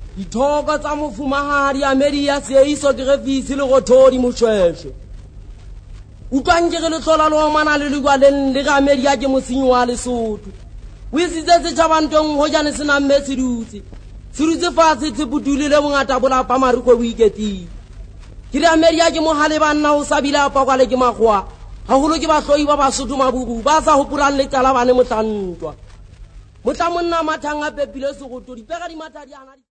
Dithoka tsa mofumahadi Ameria se iso ke refisi le go thodi moshweshwe. Utlwang ke re le tlola lo mana le lwaleng le ga Ameria ke mosenyi wa Lesotho. O isitse setjhabantong ho jane sena mme sedutse. Sedutse fatshe tse budulile bongata bolapa mariko o iketile. Ke re Ameria ke mohale banna o sabila pa kwa le ke magwa. Haholo ke bahloi ba Basotho mabubu ba sa hopurang le tala bane motlantwa. Motla monna mathanga pepile se go to dipega di matadi ana.